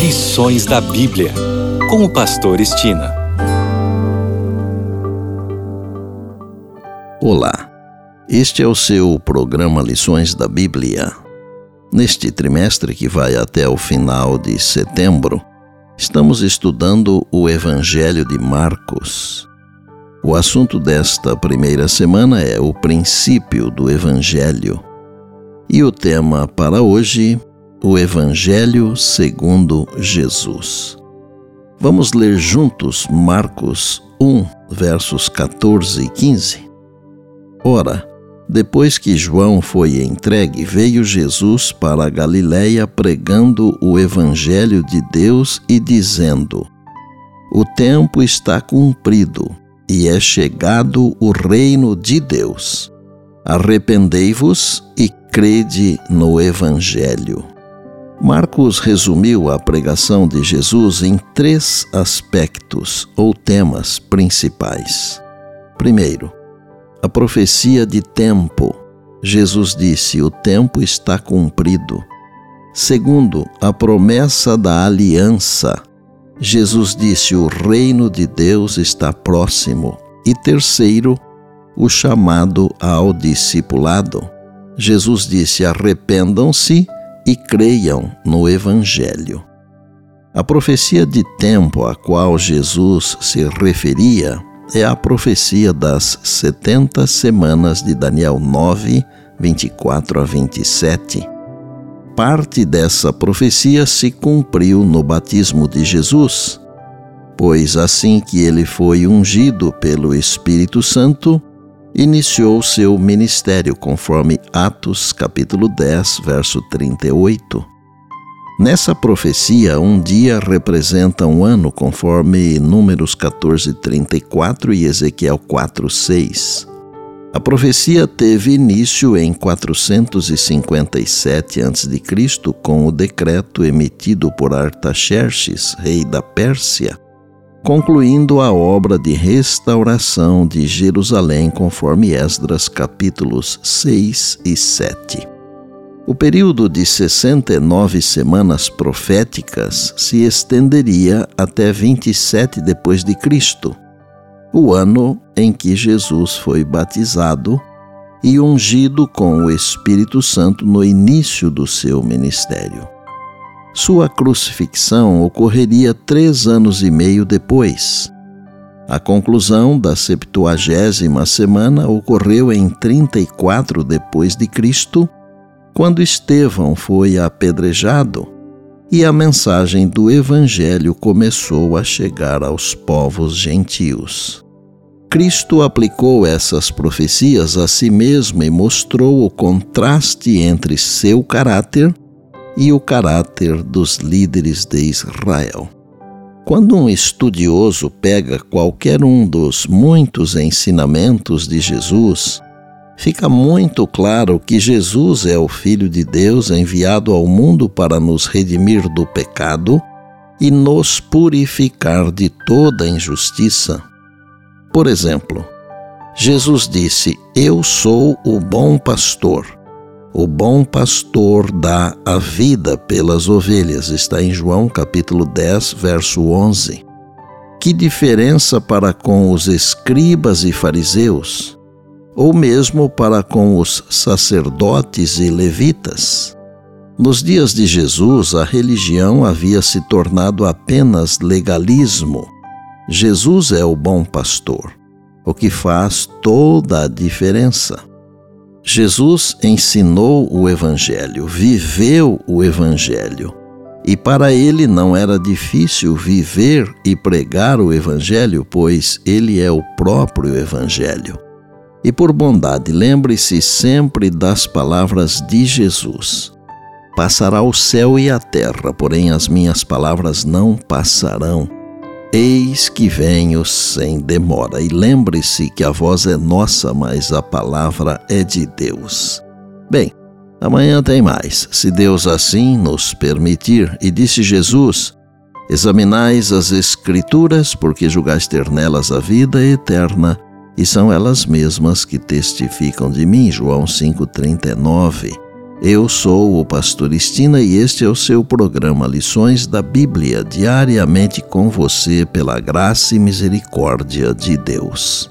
Lições da Bíblia, com o pastor Estina. Olá, este é o seu programa Lições da Bíblia. Neste trimestre que vai até o final de setembro, estamos estudando o Evangelho de Marcos. O assunto desta primeira semana é o princípio do Evangelho. E o tema para hoje, o Evangelho segundo Jesus. Vamos ler juntos Marcos 1, versos 14 e 15. Ora, depois que João foi entregue, veio Jesus para a Galiléia pregando o Evangelho de Deus e dizendo: O tempo está cumprido e é chegado o reino de Deus. Arrependei-vos e crede no Evangelho. Marcos resumiu a pregação de Jesus em 3 aspectos ou temas principais. Primeiro, a profecia de tempo. Jesus disse: o tempo está cumprido. Segundo, a promessa da aliança. Jesus disse: o reino de Deus está próximo. E terceiro, o chamado ao discipulado. Jesus disse: arrependam-se e creiam no Evangelho. A profecia de tempo a qual Jesus se referia é a profecia das 70 semanas de Daniel 9, 24 a 27. Parte dessa profecia se cumpriu no batismo de Jesus, pois assim que ele foi ungido pelo Espírito Santo, iniciou seu ministério, conforme Atos capítulo 10, verso 38. Nessa profecia, um dia representa um ano, conforme Números 14, 34 e Ezequiel 4, 6. A profecia teve início em 457 a.C., com o decreto emitido por Artaxerxes, rei da Pérsia, concluindo a obra de restauração de Jerusalém, conforme Esdras capítulos 6 e 7. O período de 69 semanas proféticas se estenderia até 27 depois de Cristo, o ano em que Jesus foi batizado e ungido com o Espírito Santo no início do seu ministério. Sua crucifixão ocorreria 3 anos e meio depois. A conclusão da 70ª semana ocorreu em 34 depois de Cristo, quando Estevão foi apedrejado e a mensagem do Evangelho começou a chegar aos povos gentios. Cristo aplicou essas profecias a si mesmo e mostrou o contraste entre seu caráter e o caráter dos líderes de Israel. Quando um estudioso pega qualquer um dos muitos ensinamentos de Jesus, fica muito claro que Jesus é o Filho de Deus enviado ao mundo para nos redimir do pecado e nos purificar de toda injustiça. Por exemplo, Jesus disse: Eu sou o bom pastor. O bom pastor dá a vida pelas ovelhas. Está em João capítulo 10, verso 11. Que diferença para com os escribas e fariseus? Ou mesmo para com os sacerdotes e levitas? Nos dias de Jesus, a religião havia se tornado apenas legalismo. Jesus é o bom pastor, o que faz toda a diferença. Jesus ensinou o Evangelho, viveu o Evangelho, e para ele não era difícil viver e pregar o Evangelho, pois ele é o próprio Evangelho. E por bondade, lembre-se sempre das palavras de Jesus: Passará o céu e a terra, porém as minhas palavras não passarão. Eis que venho sem demora. E lembre-se que a voz é nossa, mas a palavra é de Deus. Bem, amanhã tem mais, se Deus assim nos permitir. E disse Jesus: Examinais as Escrituras, porque julgais ter nelas a vida eterna, e são elas mesmas que testificam de mim. João 5,39. Eu sou o Pastor Estina e este é o seu programa Lições da Bíblia, diariamente com você pela graça e misericórdia de Deus.